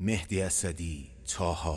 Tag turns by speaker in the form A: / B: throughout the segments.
A: مهدی اسدی، طاها.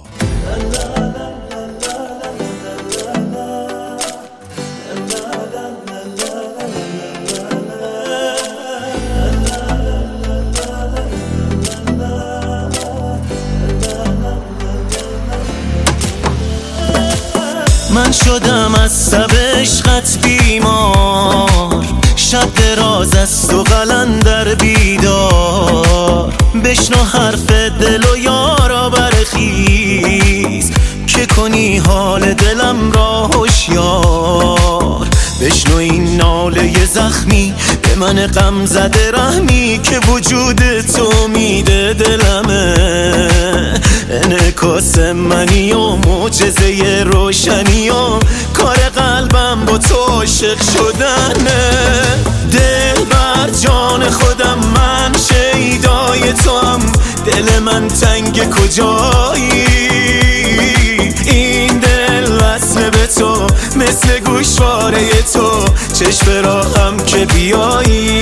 B: من شدم از تب عشقت بیمار، شب دراز است و قلندر بیدار. بشنو حرف دل و یارا برخیز، که کنی حال دلم را هوشیار. بشنو این ناله زخمی به من غم زده رحمی، که وجود تو میده دلمه. انعکاس منی و معجزه روشنی و کار قلبم با تو عاشق شدنه. دل بر جان خودم من شیدای تو هم، دل من تنگ کجایی؟ این دل وصل به تو مثل گوشواره تو، چشم راهم که بیایی.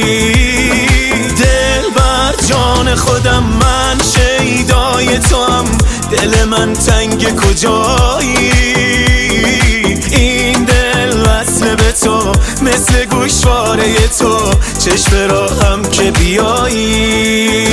B: دل بر جان خودم من شیدای تو هم، دل من تنگ کجایی؟ این دل وصل به تو مثل گوشواره تو، چشم راهم که بیایی.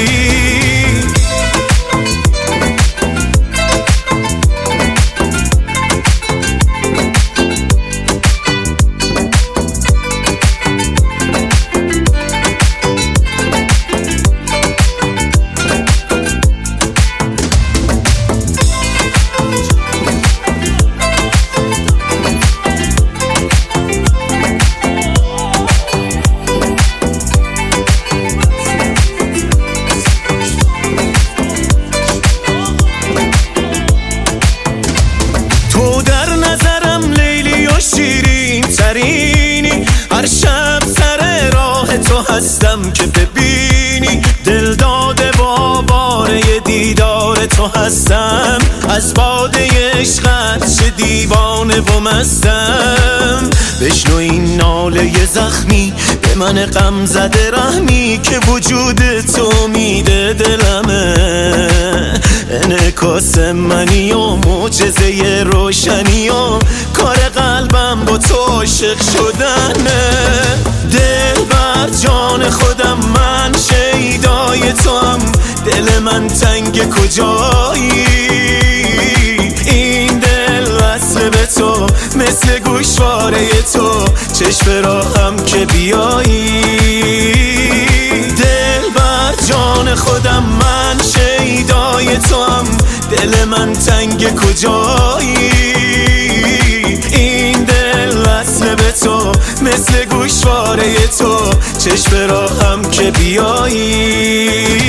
B: هر شب سر راه تو هستم که ببینی، دل داده و آواره دیدار تو هستم. از باده عشقت چه دیوانه و مستم. بشنو این ناله زخمی به من غم زده رحمی، که وجود تو میده دلمه. انعکاس منی و معجزه روشنی و کار قلبم با تو عاشق شدنه. دل بر جان خودم من شیدای تو هم، دل من تنگ کجایی؟ این دل وصل به تو مثل گوشواره تو، چشم راهم که بیایی. دل بر جان خودم من شیدای تو هم، دل من تنگ کجایی؟ این دل وصل به تو مثل گوشواره تو، چشم راهم که بیایی.